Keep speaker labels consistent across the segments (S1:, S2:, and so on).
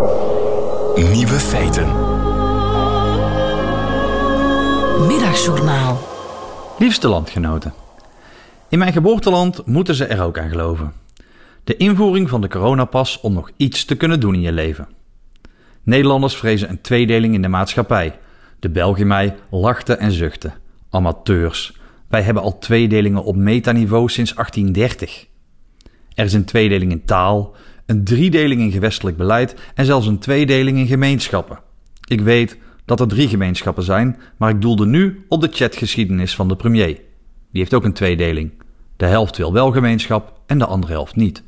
S1: Nieuwe feiten.
S2: Middagjournaal.
S3: Liefste landgenoten. In mijn geboorteland moeten ze er ook aan geloven. De invoering van de coronapas om nog iets te kunnen doen in je leven. Nederlanders vrezen een tweedeling in de maatschappij. De Belg in mij lachte en zuchtte. Amateurs. Wij hebben al tweedelingen op metaniveau sinds 1830. Er is een tweedeling in taal, een driedeling in gewestelijk beleid en zelfs een tweedeling in gemeenschappen. Ik weet dat er 3 gemeenschappen zijn, maar ik doelde nu op de chatgeschiedenis van de premier. Die heeft ook een tweedeling. De helft wil wel gemeenschap en de andere helft niet.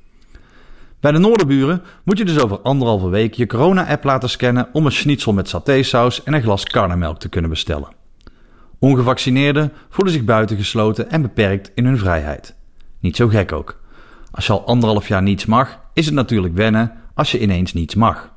S3: Bij de Noorderburen moet je dus over 1,5 week je corona-app laten scannen om een schnitzel met satésaus en een glas karnemelk te kunnen bestellen. Ongevaccineerden voelen zich buitengesloten en beperkt in hun vrijheid. Niet zo gek ook. Als je al 1,5 jaar niets mag, is het natuurlijk wennen als je ineens niets mag.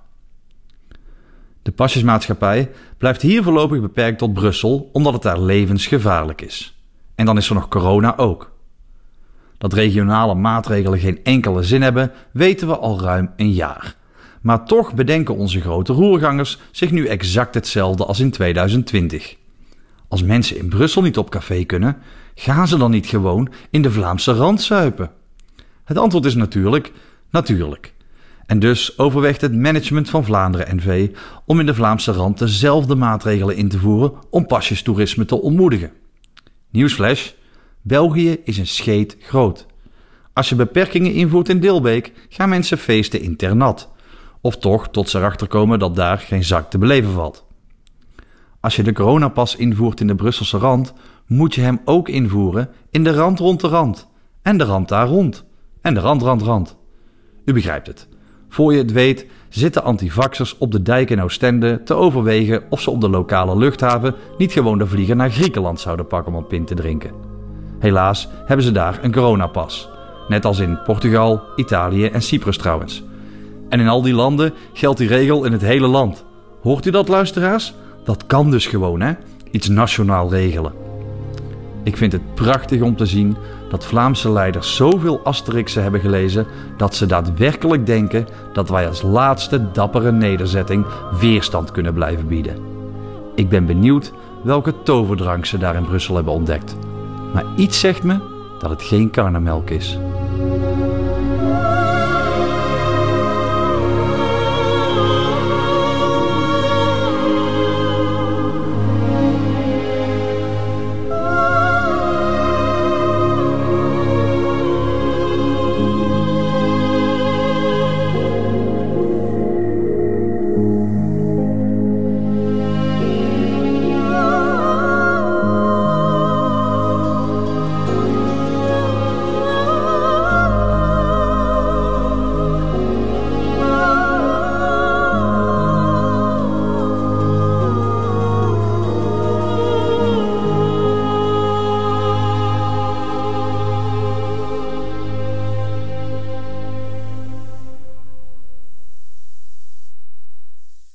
S3: De pasjesmaatschappij blijft hier voorlopig beperkt tot Brussel, omdat het daar levensgevaarlijk is. En dan is er nog corona ook. Dat regionale maatregelen geen enkele zin hebben, weten we al ruim een jaar. Maar toch bedenken onze grote roergangers zich nu exact hetzelfde als in 2020. Als mensen in Brussel niet op café kunnen, gaan ze dan niet gewoon in de Vlaamse Rand zuipen? Het antwoord is natuurlijk. En dus overweegt het management van Vlaanderen NV om in de Vlaamse Rand dezelfde maatregelen in te voeren om pasjestoerisme te ontmoedigen. Nieuwsflash: België is een scheet groot. Als je beperkingen invoert in Dilbeek, gaan mensen feesten in Ternat. Of toch tot ze erachter komen dat daar geen zak te beleven valt. Als je de coronapas invoert in de Brusselse Rand, moet je hem ook invoeren in de rand rond de rand. En de rand daar rond. En de rand. U begrijpt het. Voor je het weet zitten antivaxers op de dijk in Oostende te overwegen of ze op de lokale luchthaven niet gewoon de vlieger naar Griekenland zouden pakken om een pint te drinken. Helaas hebben ze daar een coronapas. Net als in Portugal, Italië en Cyprus trouwens. En in al die landen geldt die regel in het hele land. Hoort u dat, luisteraars? Dat kan dus gewoon, hè? Iets nationaal regelen. Ik vind het prachtig om te zien dat Vlaamse leiders zoveel asterixen hebben gelezen dat ze daadwerkelijk denken dat wij als laatste dappere nederzetting weerstand kunnen blijven bieden. Ik ben benieuwd welke toverdrank ze daar in Brussel hebben ontdekt. Maar iets zegt me dat het geen karnemelk is.